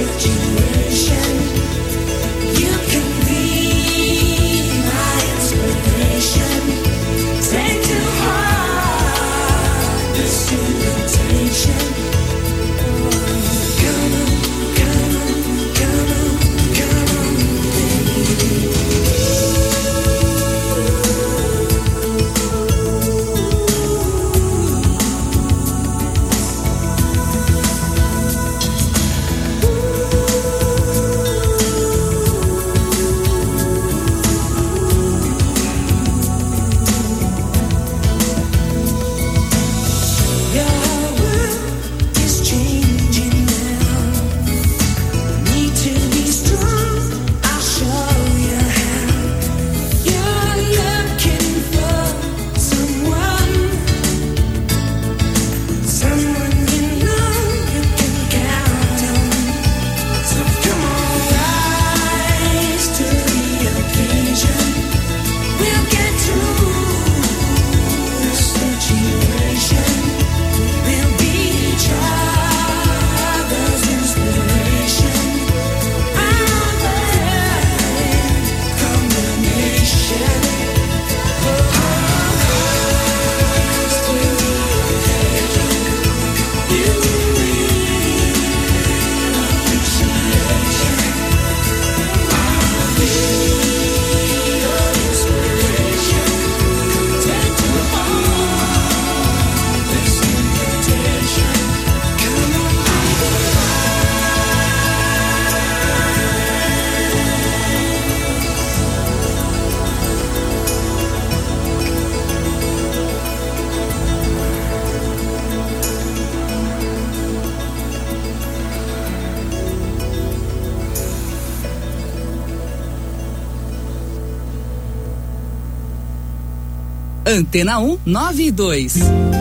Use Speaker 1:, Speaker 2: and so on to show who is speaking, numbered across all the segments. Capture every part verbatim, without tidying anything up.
Speaker 1: Antena um, nove e dois.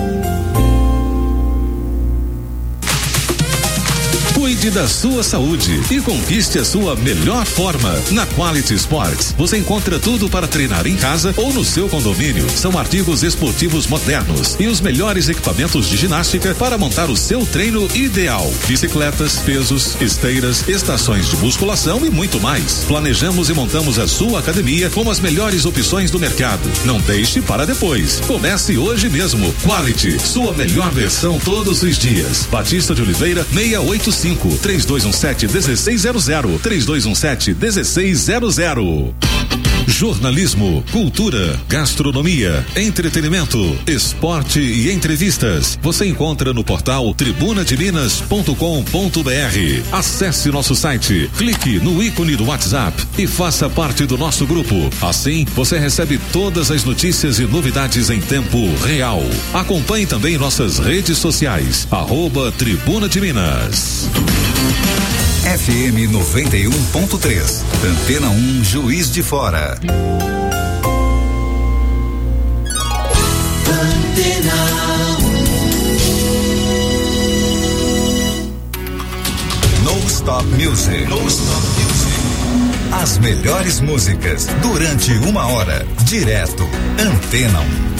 Speaker 2: Cuide da sua saúde e conquiste a sua melhor forma. Na Quality Sports, você encontra tudo para treinar em casa ou no seu condomínio. São artigos esportivos modernos e os melhores equipamentos de ginástica para montar o seu treino ideal. Bicicletas, pesos, esteiras, estações de musculação e muito mais. Planejamos e montamos a sua academia com as melhores opções do mercado. Não deixe para depois. Comece hoje mesmo. Quality, sua melhor versão todos os dias. Batista de Oliveira, seiscentos e oitenta e cinco, três dois um sete, um seis zero zero, três dois um sete, um seis zero zero. Jornalismo, cultura, gastronomia, entretenimento, esporte e entrevistas. Você encontra no portal tribuna de minas ponto com ponto br. Acesse nosso site, clique no ícone do WhatsApp e faça parte do nosso grupo. Assim, você recebe todas as notícias e novidades em tempo real. Acompanhe também nossas redes sociais, arroba Tribuna de Minas.
Speaker 3: F M noventa e um ponto três, Antena um, Juiz de Fora.
Speaker 4: Antena
Speaker 3: No Stop Music. No Stop Music. As melhores músicas durante uma hora, direto. Antena um.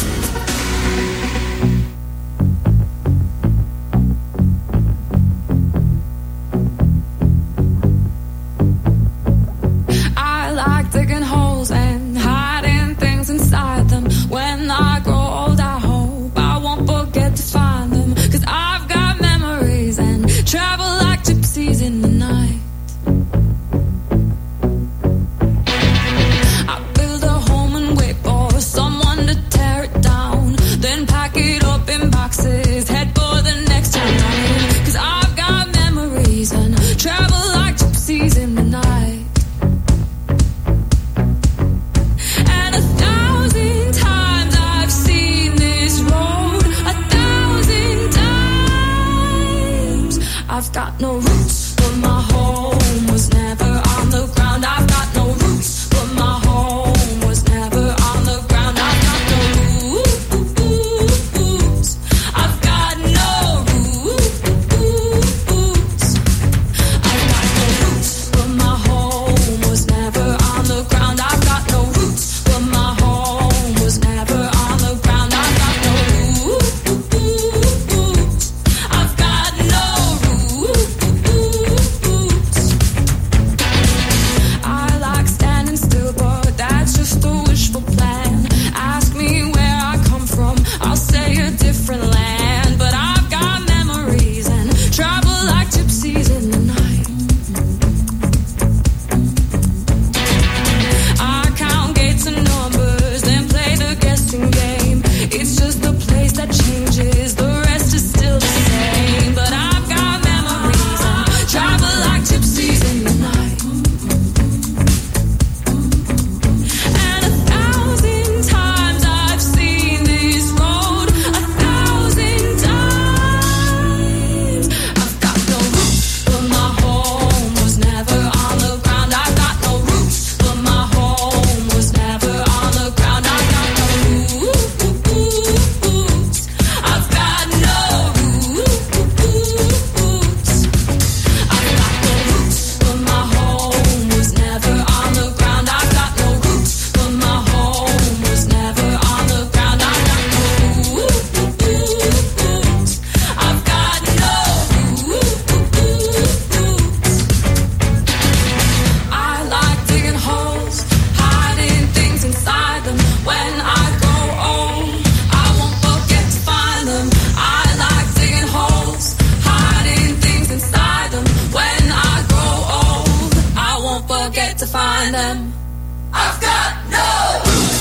Speaker 4: find them. I've got no roots.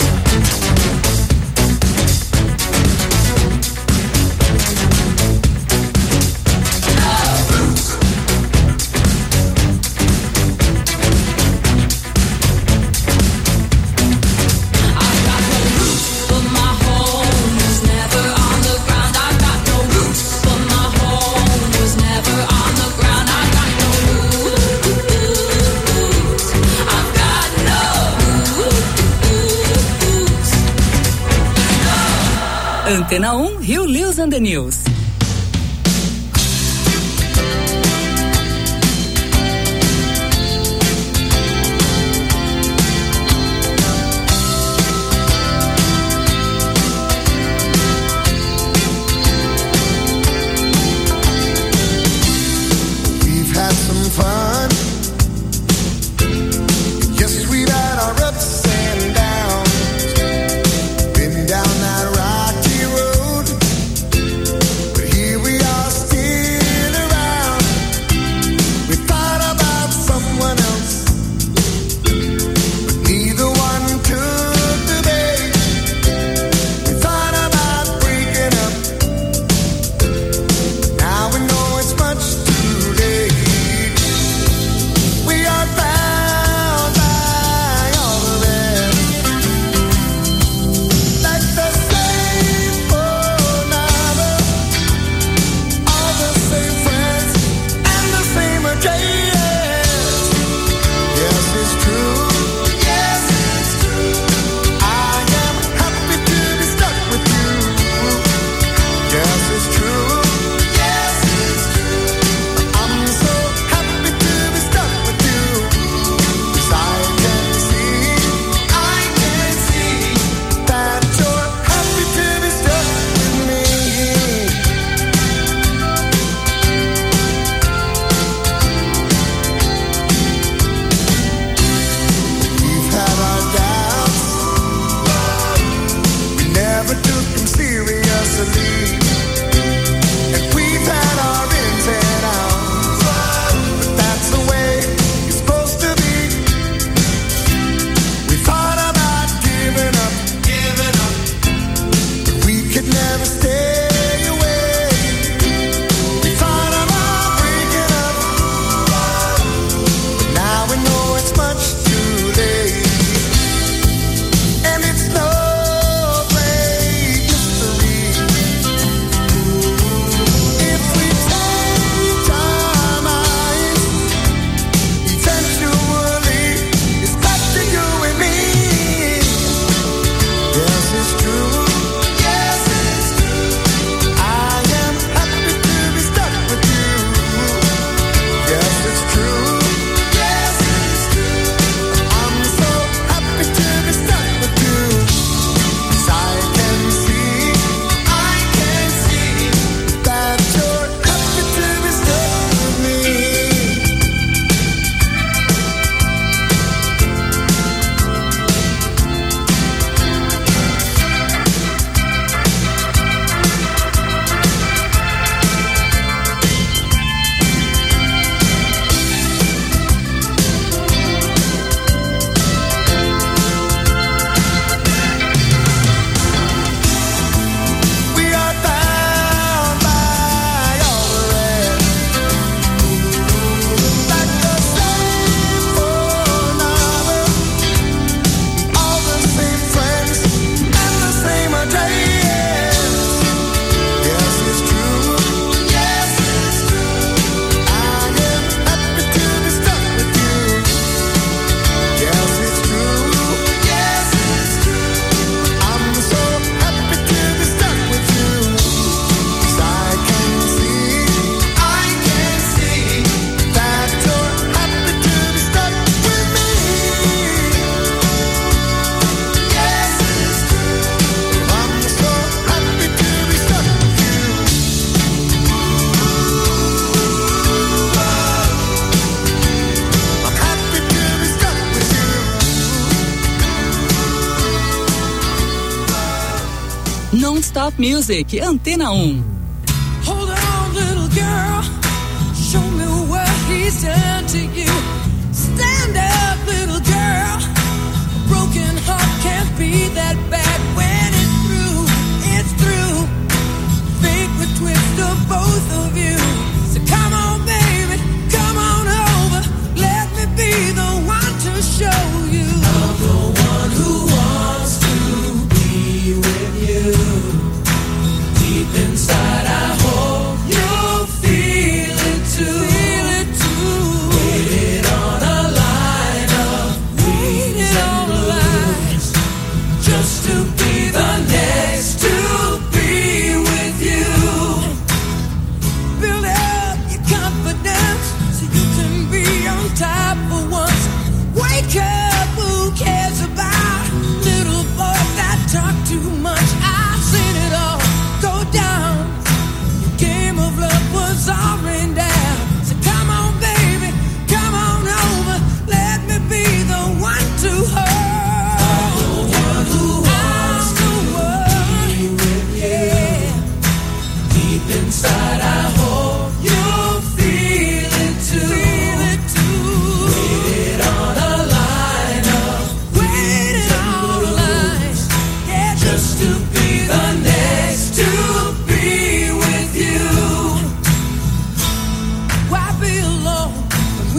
Speaker 1: Antena um, Rio News and the News.
Speaker 5: We've had some fun. Yes, we've had our ups and downs. Been down that rocky road, but here we are still around. We thought about someone else, but neither one took the bait. We thought about breaking up, now we know it's much too late. We are bound by all the rest, like the same phone number, all the same friends, and the same address. Yes, it's true. Yes, it's true. I am happy to be stuck with you. Yes, it's true. Yes, it's true. I'm so happy to be stuck with you. 'Cause I can see, I can see that you're happy to be stuck with me. We've had our doubts, we never took them seriously. And we've had our ins and outs, but that's the way it's supposed to be. We thought about giving up, giving up, but we could never stay away. We thought about breaking up, but now we know it's much too late. And it's no great mystery. If we change our minds, eventually it's back to you and me. Yes, it's true. Yes, it's true. I am happy to be stuck with you. Yes, it's true. Yes, it's true. I'm so happy to be stuck with you. 'Cause I can see, I can see that you're happy to be stuck with me. We are bound by all the rest, like the same phone number, all the same friends, and the same address. Yes, it's true. Yes, it's true. I am happy to be stuck with you. Yes, it's true. Yes, it's true. I'm so happy to be stuck with you. 'Cause I can see, I can see that you're happy to be stuck with me. Yes, it's true. I'm so happy to be stuck with you. I'm happy to be stuck with you.
Speaker 1: Non-Stop Music, Antena um.
Speaker 4: Hold on, little girl. Show me what he's done to you. Stand up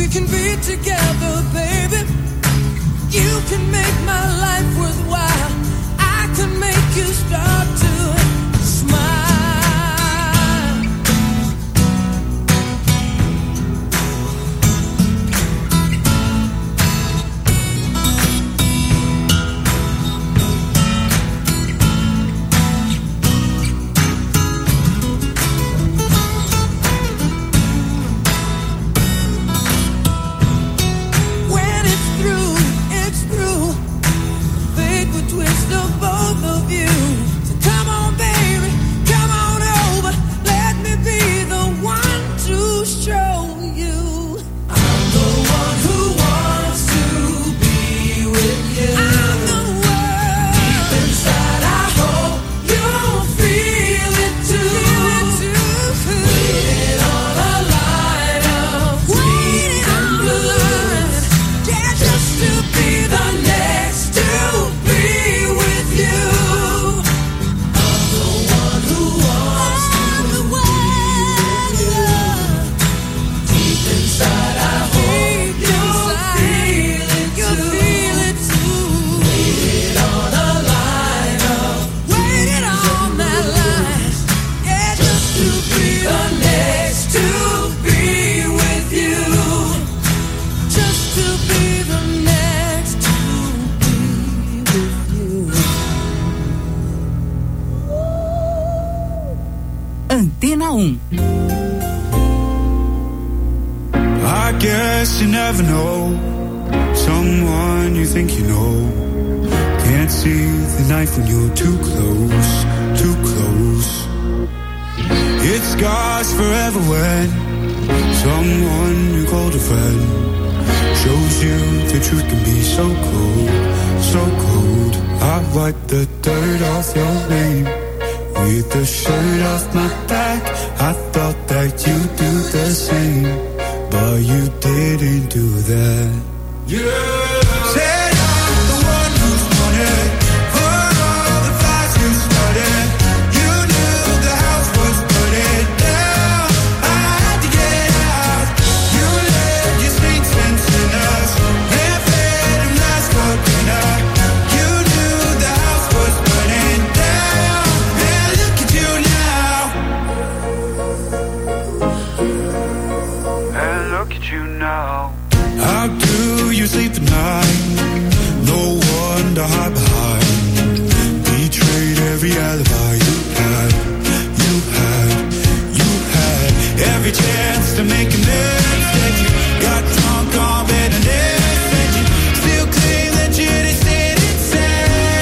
Speaker 5: we can be together, baby. You can make my life worthwhile. I can make you start to smile.
Speaker 1: Antena um.
Speaker 6: I guess you never know someone you think you know. Can't see the knife when you're too close, too close. It scars forever when someone you called a friend shows you the truth can be so cold, so cold. I wipe the dirt off your name with the shirt off my back. I thought that you'd do the same, but you didn't do that. Yeah. Said I'm the one who's wanted for all the fights you started. You knew the house was burning down. I had to get out. You let your saints and sinners and fed them last for dinner. You knew the house was burning down. And look at you now. And look at you now. How do you sleep at night? No one to hide behind. Betrayed every alibi you had. You had, you had every chance to make amends. That you got drunk on bitterness. And you still claim that you didn't say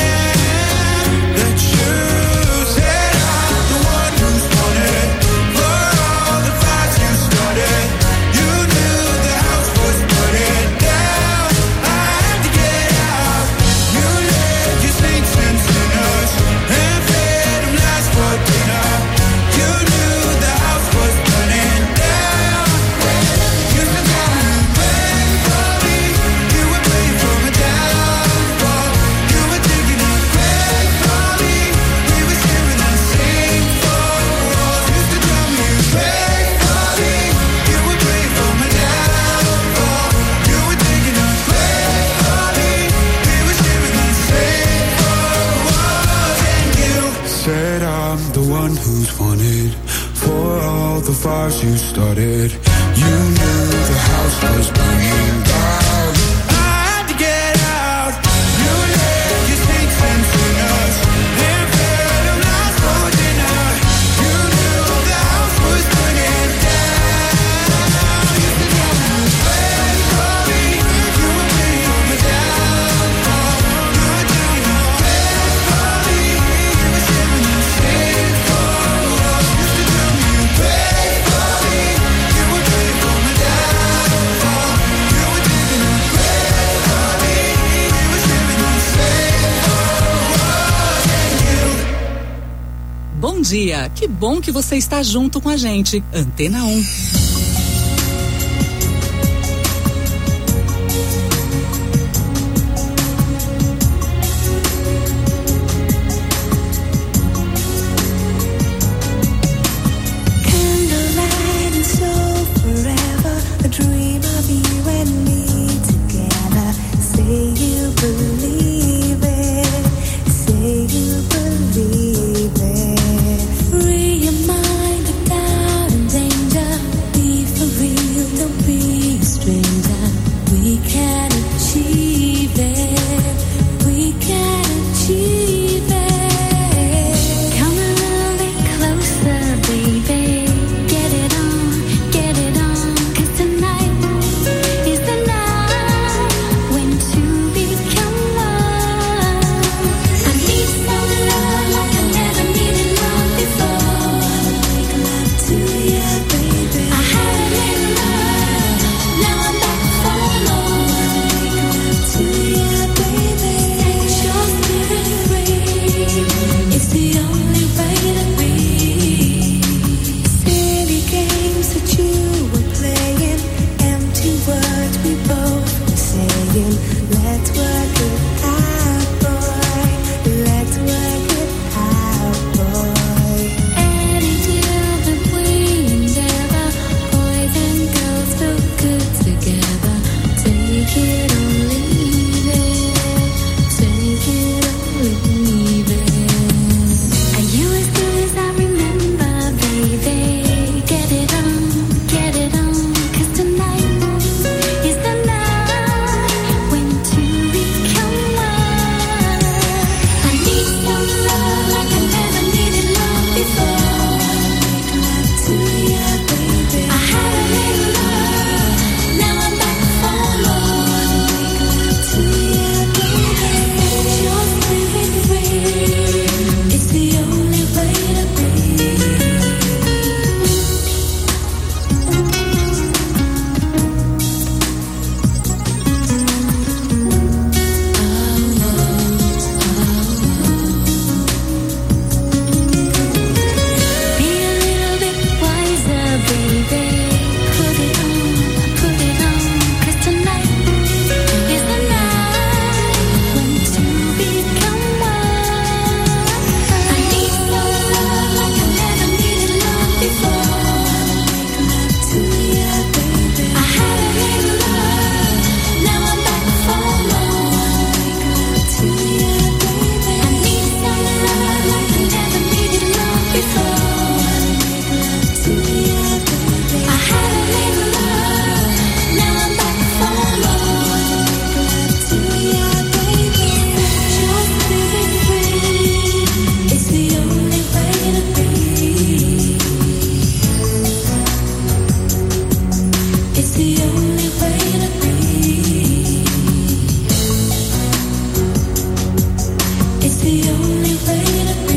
Speaker 6: that you said I'm the one who's wanted for all the fights you started. You knew the house was burning down. I had to get out. You led your saints and sinners and fed them last for dinner. You knew the house was burning down. You said that you prayed for me. You were praying for my downfall. You were taking a break from me. We were sharing the same four walls. Used to tell me you prayed for me. You were praying for my downfall. You were taking a break from me. We were sharing the same four walls. And you said I'm the one who's wanted for all the fires you started. You knew the house was burning down. I had to get out. You led your saints and sinners and fed them last for dinner. You knew the house was burning down. You said you would pray for me. You were praying for my downfall. You were taking a break from me. You were sharing the same four walls. Used to tell me you pray for me. You were praying for my downfall. You were taking a break from me. You were sharing the same four walls. And you.
Speaker 1: Bom dia, que bom que você está junto com a gente. Antena um.
Speaker 5: Candlelight and snow forever, a dream of you
Speaker 7: again. Let's work it out, boy. Let's work it out, boy. Any deal that we endeavor, boys and girls feel good together. Take it or leave it. Take it or leave it. Are you as good as I remember, baby? Get it on, get it on. 'Cause tonight is the night when two become one. I need some love like I never needed love before. To you, baby. I had a little love, now I'm back for more. To you, baby. Your spirit free, it's the only way to be. Be a little bit wiser, baby. Put it on, put it on. 'Cause tonight is the night when two become one. I need some love like I never needed love before. To you, baby. I had a little love, now I'm back for more. To you, baby. I need some love like I never needed love before. To you, baby. I had a little love, now I'm back for more. To you, baby. Your spirit free, it's the only way to be. It's the only way to be. It's the only way to be.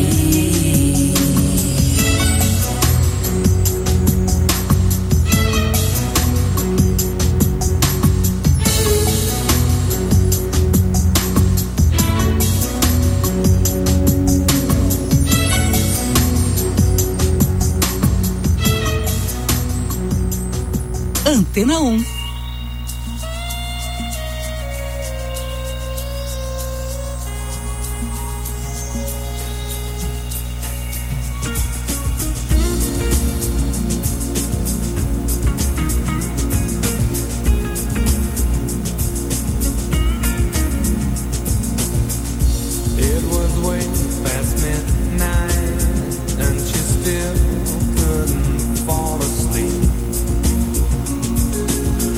Speaker 1: Antena um.
Speaker 8: It was way past midnight, and she still couldn't fall asleep.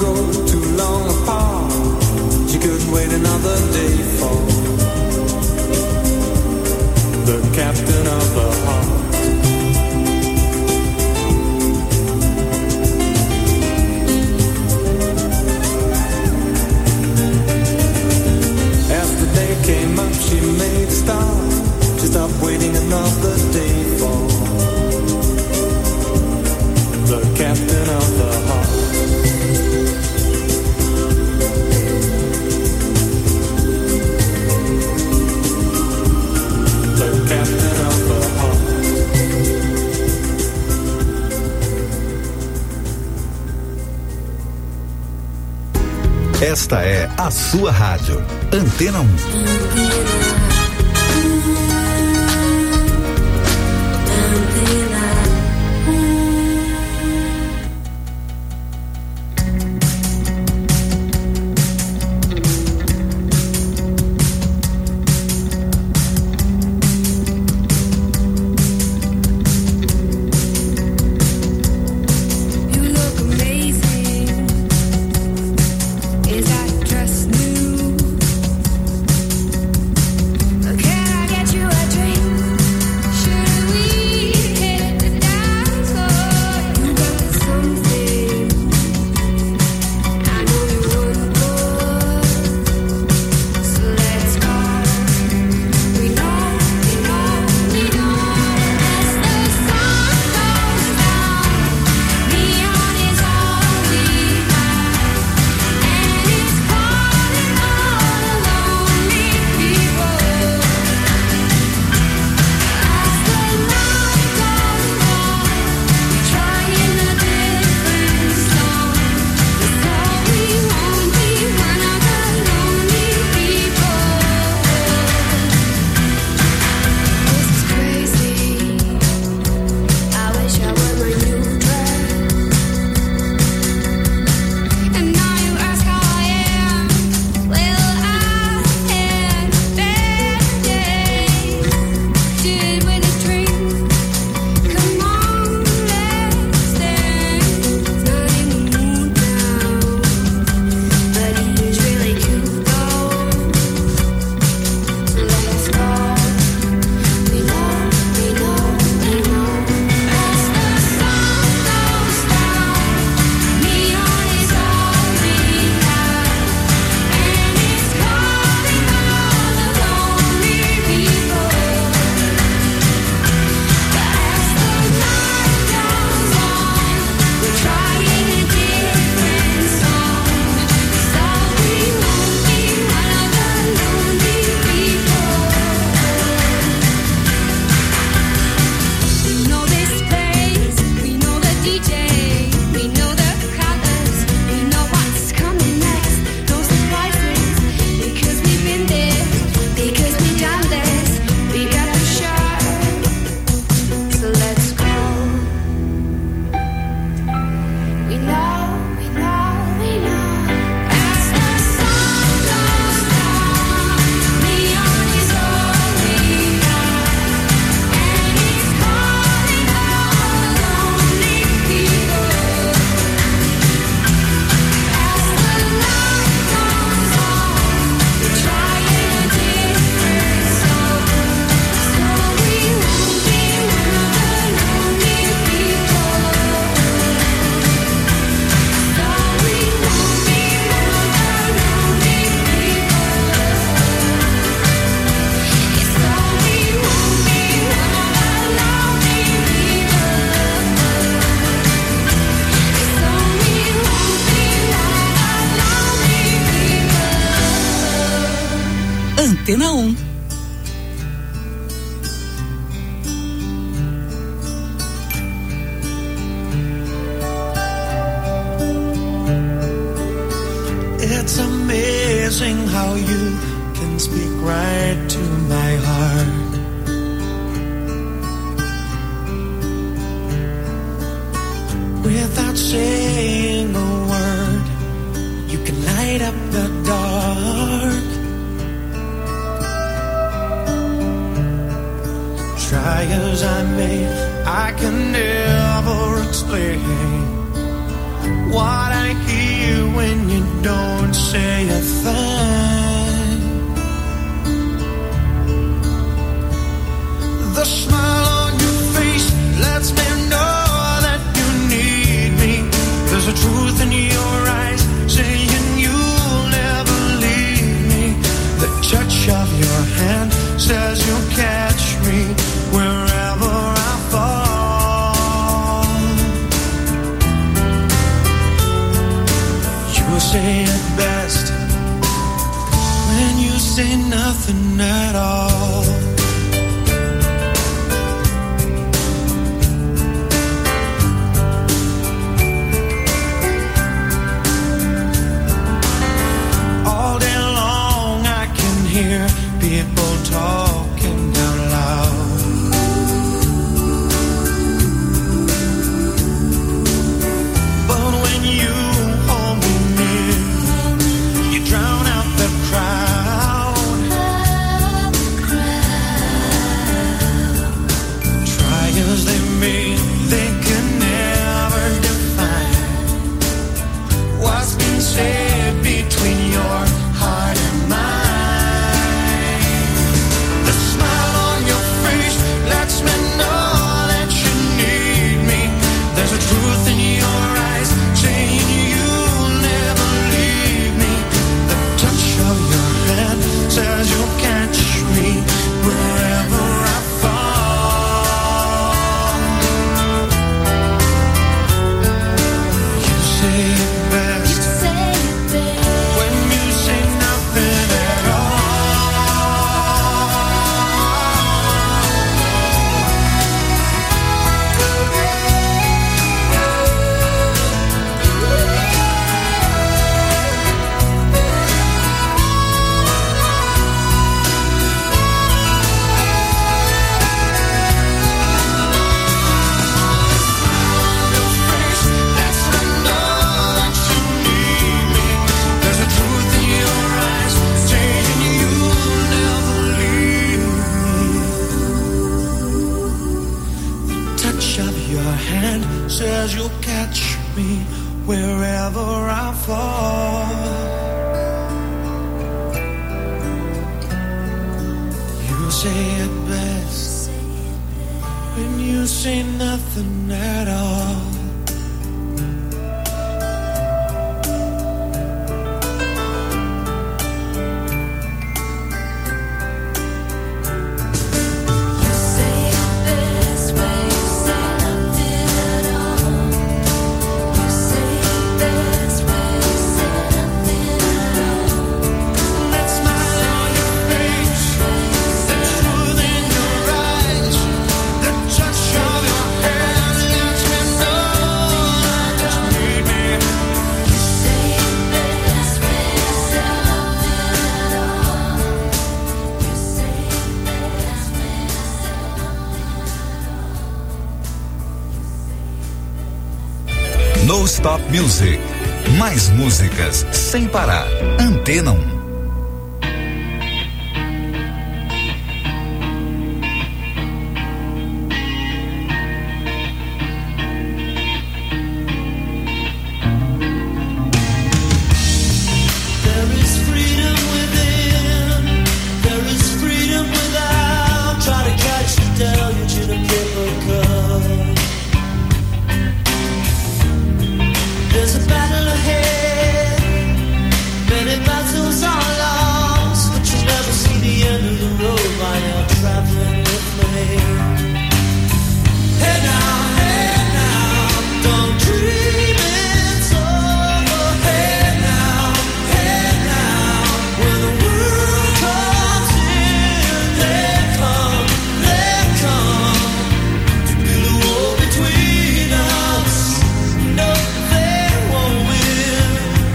Speaker 8: go too long apart. She couldn't wait another day for the captain of the heart. As the day came up, she made a start. She stopped waiting another day for the captain of the heart. The captain of the heart.
Speaker 3: Esta é a sua rádio, Antena um.
Speaker 1: Antena um.
Speaker 6: It's amazing how you can speak right to my heart. Without saying a word, you can light up the dark. Try as I may, I can never explain what I hear when you don't say a thing. The smile on your face lets me know that you need me. There's a truth in your eyes saying you'll never leave me. The touch of your hand says you'll catch me wherever I fall. You say it best when you say nothing at all. All day long I can hear people talking out loud. But when you hold me near, you drown out the crowd. Try as they may, they can never define what's been said between your heart and mine. The smile on your face lets me know that you need me. There's a truth in your eyes saying you'll never leave me. The touch of your hand says you'll catch me wherever I fall. You say it best when you say nothing at all. Lets me know that you need me. There's a truth in your eyes saying you'll never leave me. The touch of your hand says you'll catch me wherever I fall. You say it best when you say nothing at all. That smile on your face, the truth in your eyes, the touch of your hand lets me know that you need me.
Speaker 3: No Stop Music. Mais músicas sem parar. Antena um.
Speaker 5: There is freedom within, there is freedom without. Try to catch the deluge in a paper cup. There's a battle ahead, many battles are lost, but you never see the end of the road while you're traveling with me. Hey now, hey now, don't dream it's over. Hey now, hey now, when the world comes in, they come, they come to build a wall between us. No, they won't win.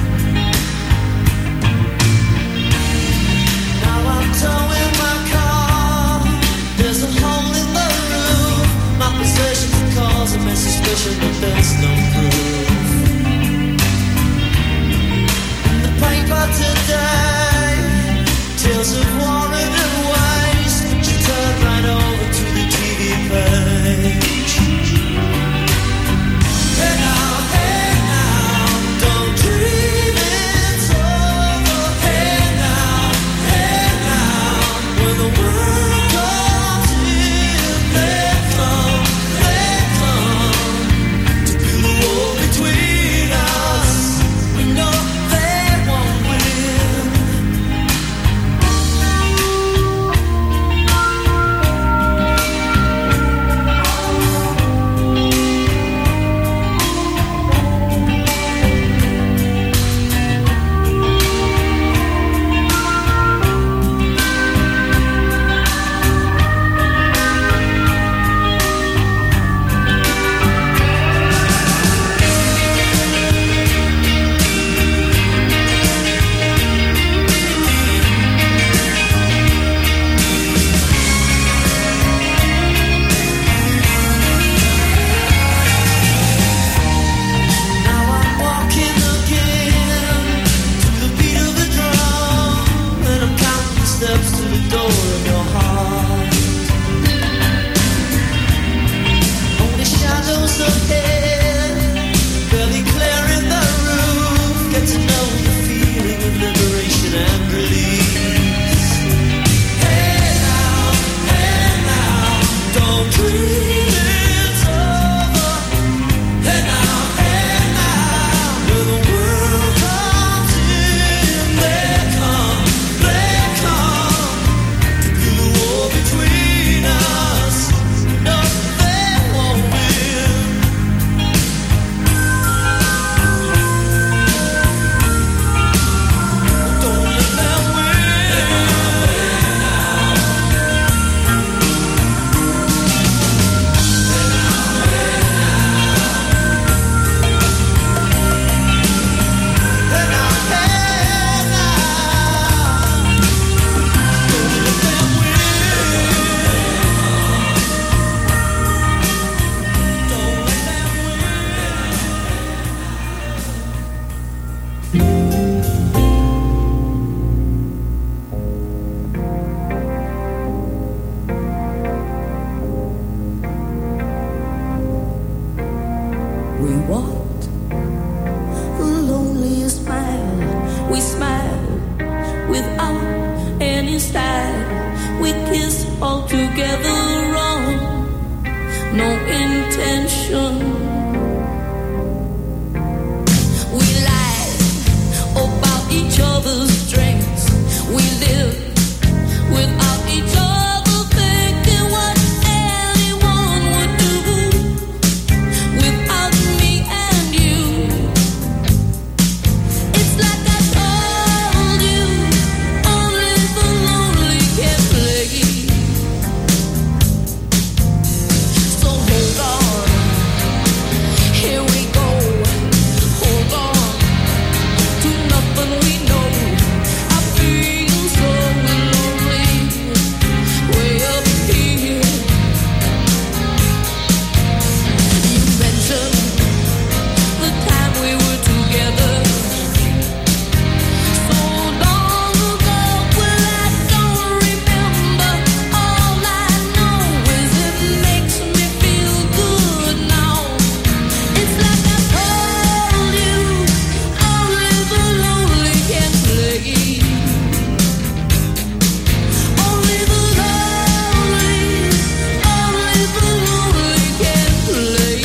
Speaker 5: Now I'm towing my car. There's a hole in the roof. My possessions are causing me suspicion, but there's no proof. In the paper today, tales of war and waste. You turn right over to the T V page. Hey now, hey now, don't dream
Speaker 7: We walked the loneliest mile. We smiled without any style. We kissed all together wrong. No intention. We lied about each other's strengths. We lived without each other, thinking what anyone would do without me and you. It's like I told you, only the lonely can play. So hold on, here we go. Hold on to nothing we know. I feel so lonely, way up here. You mentioned the time we were together, so long ago. Well, I don't remember. All I know is it makes me feel good now. It's like I told you, only the lonely can play. Only the lonely, only the lonely can play.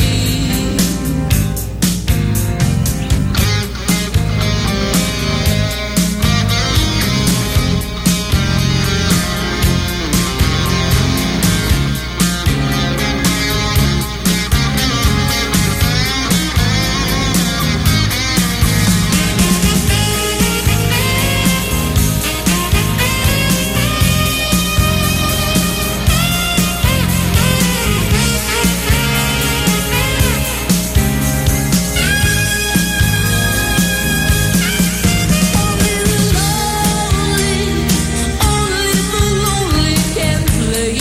Speaker 7: Only the lonely, only the lonely can play.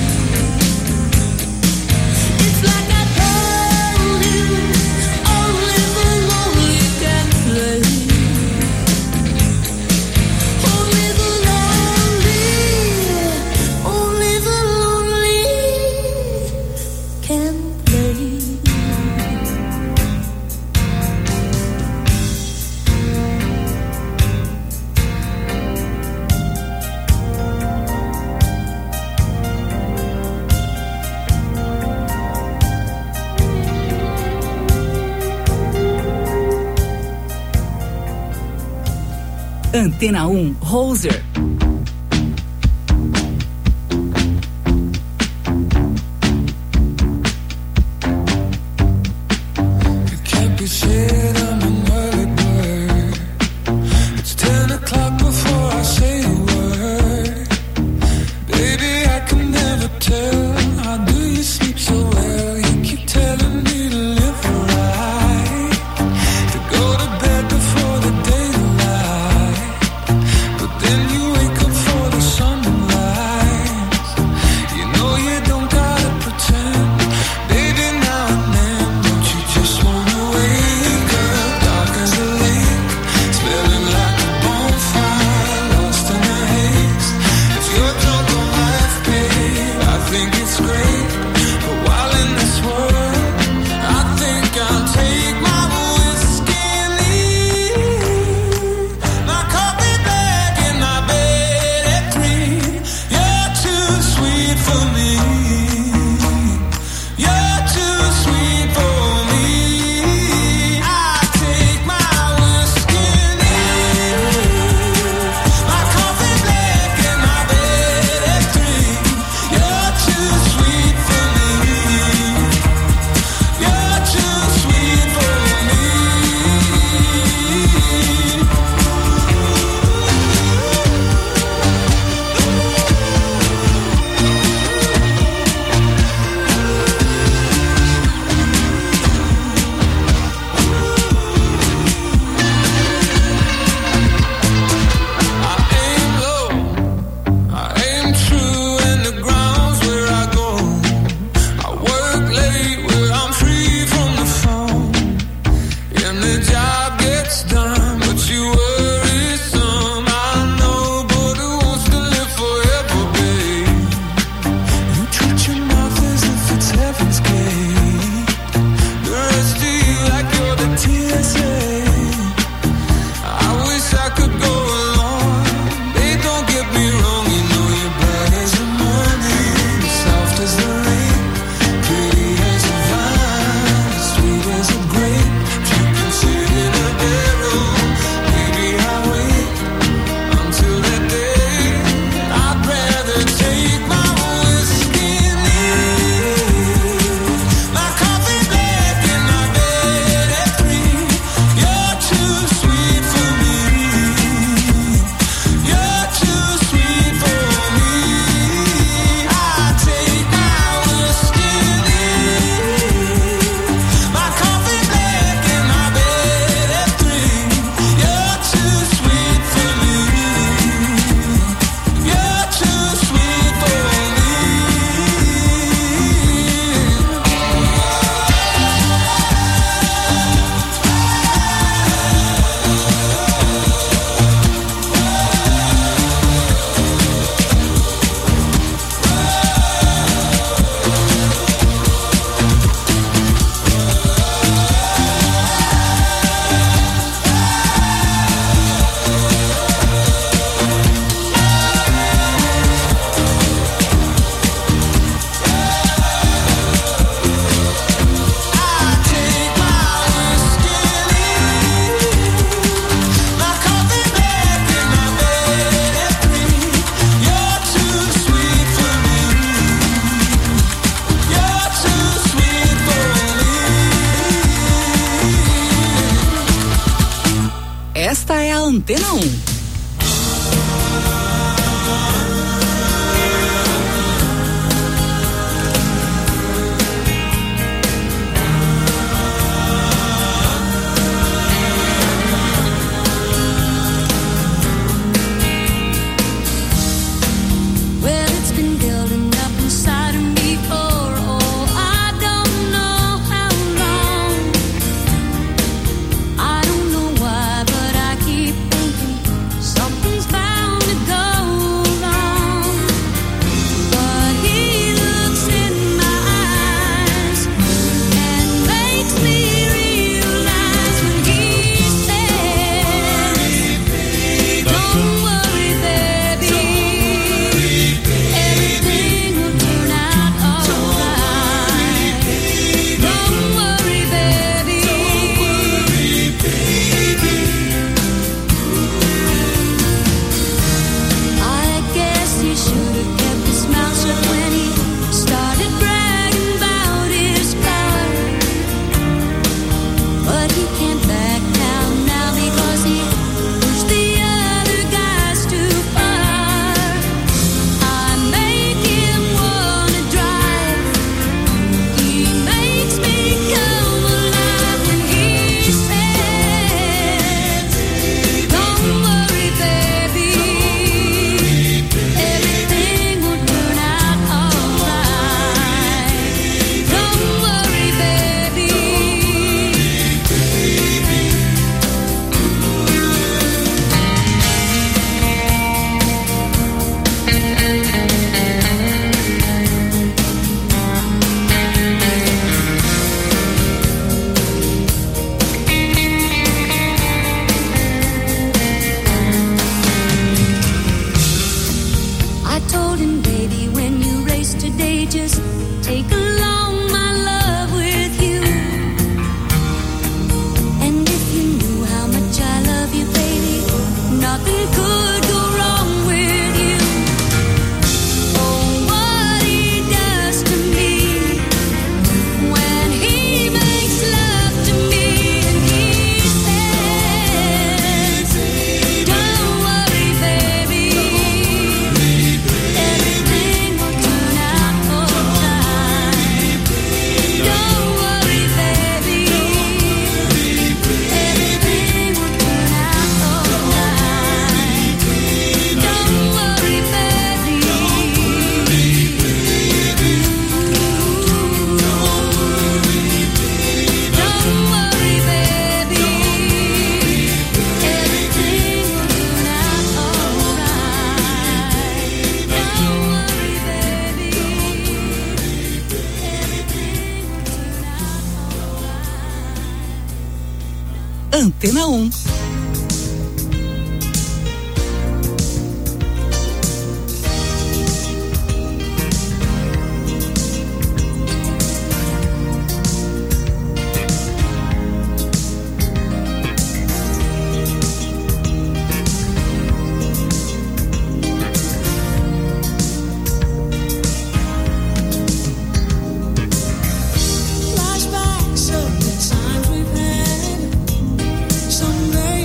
Speaker 7: It's like I told you, only the lonely can play. Only the lonely, only the lonely can play.
Speaker 1: Antena um, Hoser.
Speaker 6: It can't be said I'm an early bird. It's ten o'clock before I say a word. Baby, I can never tell. How do you sleep so well? You keep telling me to live right, to go to bed before the daylight. But then you wake up for the sunrise. You know you don't gotta pretend. Baby, now and then, don't you just wanna wake up?
Speaker 1: da Antena um. Antena um.
Speaker 9: Flashbacks of the times we've had. Some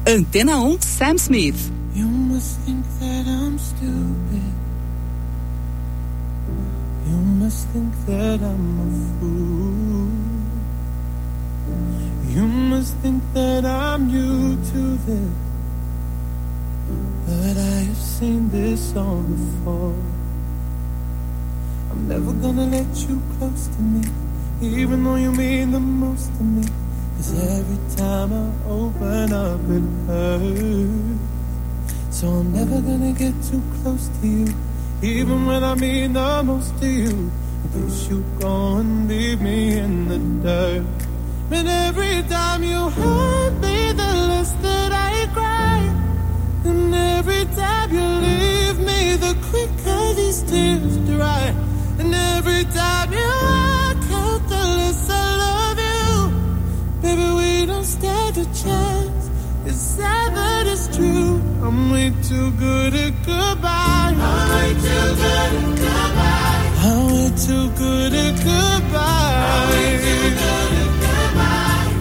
Speaker 1: Antena um, Sam Smith.
Speaker 8: You must think that I'm stupid. You must think that I'm a fool. You must think that I'm new to this, but I have seen this all before. I'm never gonna let you close to me, even though you mean the most to me. Cause every time I open up it hurts. So I'm never gonna get too close to you, even when I mean the most to you. In case you go and leave me in the dirt. And every time you hurt me, the less that I cry. And every time you leave me, the quicker these tears dry. And every time you walk out, the less I love you. Baby, we don't stand a chance. It's sad, but it's true. I'm way too good at goodbye. I'm way too good at goodbye. I'm way too good at goodbye. I'm way too good at goodbye.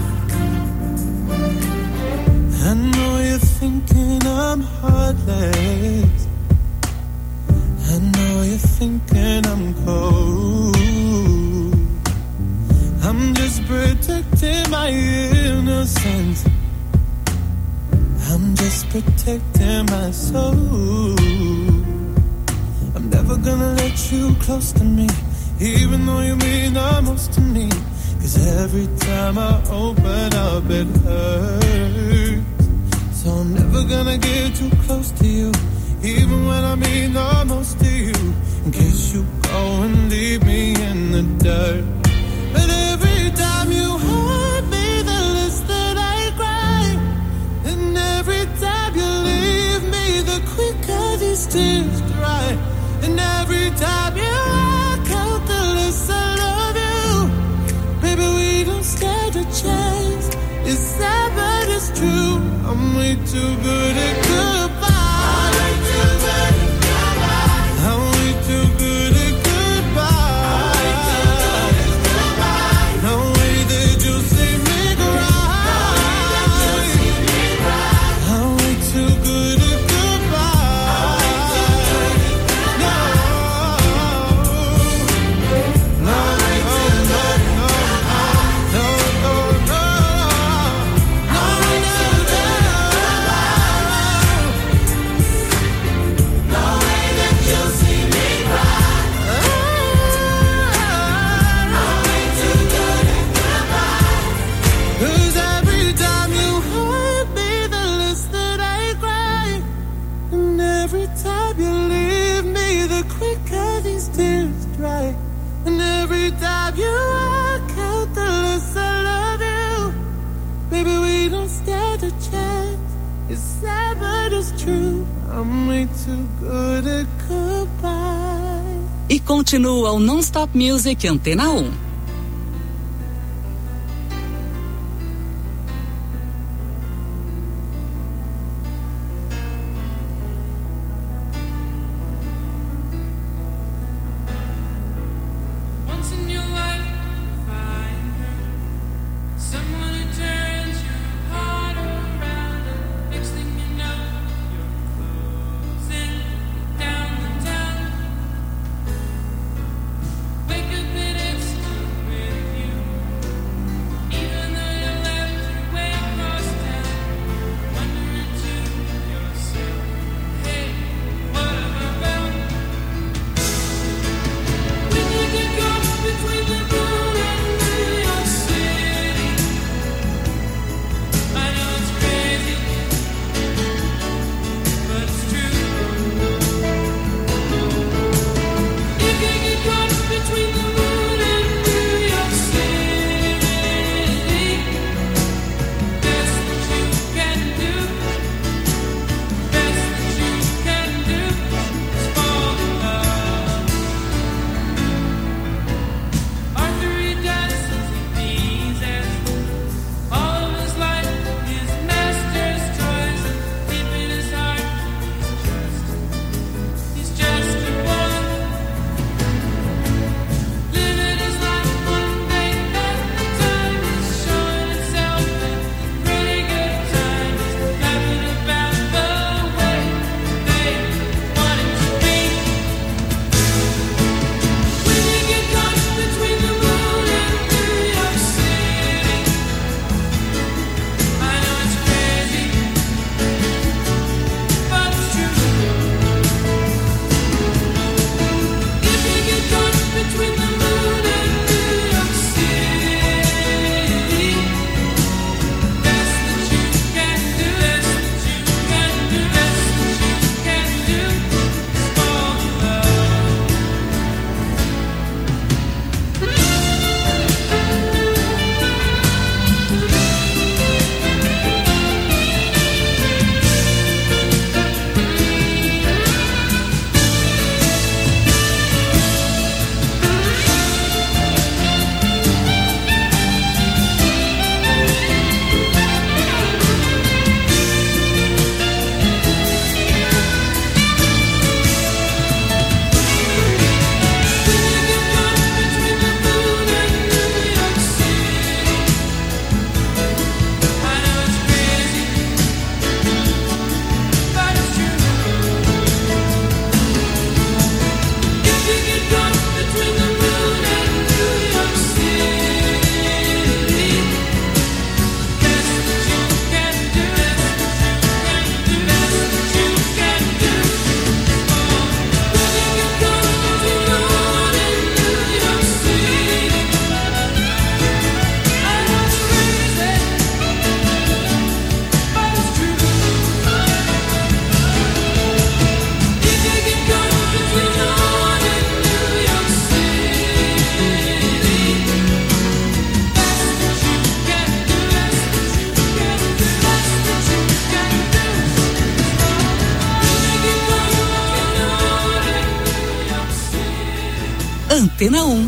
Speaker 8: I know you're thinking I'm heartless. I know you're thinking I'm cold. I'm just protecting my innocence. I'm just protecting my soul. I'm never gonna let you close to me, even though you mean the most to me. Cause every time I open up it hurts. So I'm never gonna get too close to you, even when I mean the most to you. In case you go and leave me in the dirt. But every time you hurt me, the less that I cry. And every time you leave me, the quicker these tears dry. And every time you walk out, the less I love you. Baby, we don't stand a chance. It's sad, but it's true. I'm way too good at goodbye. I'm way too good at goodbye. I'm way too good at goodbye. I'm way too good at goodbye. No way that you'll see me cry. No way that you'll see me cry. I'm way too good at goodbye. I'm way too good at goodbye. No, no, no, no, no, no, no, no. No way too good at goodbye. No way that you'll see me cry. I'm way too good at goodbye. 'Cause every time you hurt me, the less that I cry. And every time you leave me, the quicker these tears dry. And every time you walk out, the less I love you. Baby, we don't stand a chance. It's sad, but it's true. I'm way too good at goodbye.
Speaker 1: E continua o Non-Stop Music Antena um.
Speaker 9: Once in your life, find her. Someone who turns your heart around, and next thing you know, you're closing down the town. Wake up and it's
Speaker 1: Antena um.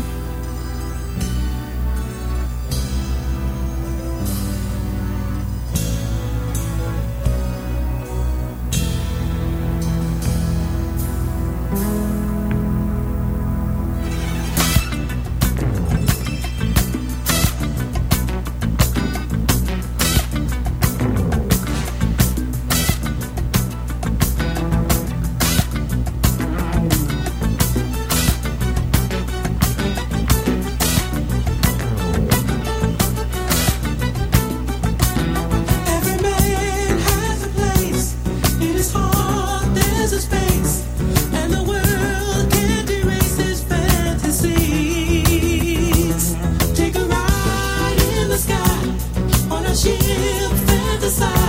Speaker 10: Ship fantasize.